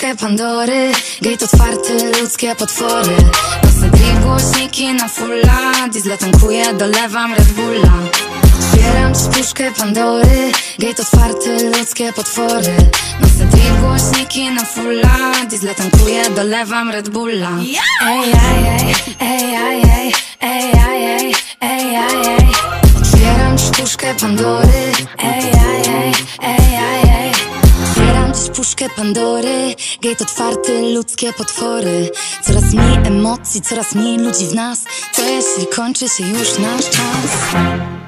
puszkę Pandory. Gate otwarty, ludzkie potwory. Mocne drip, głośniki na fulla. Diesla tankuję, dolewam Red Bulla. Otwieram dziś puszkę Pandory. Gate otwarty, ludzkie potwory. Mocne drip, głośniki na fulla. Diesla tankuję, dolewam Red Bulla. Ej, ej, ej, ej, ej, ej, ej, ej, ej, ej, ej. Otwieram dziś puszkę Pandory. Ej, ej, ej, ej, ej, ej. Otwieram dziś puszkę Pandory. Gate otwarty, ludzkie potwory. Coraz mniej emocji, coraz mniej ludzi w nas. Co jeśli kończy się już nasz czas?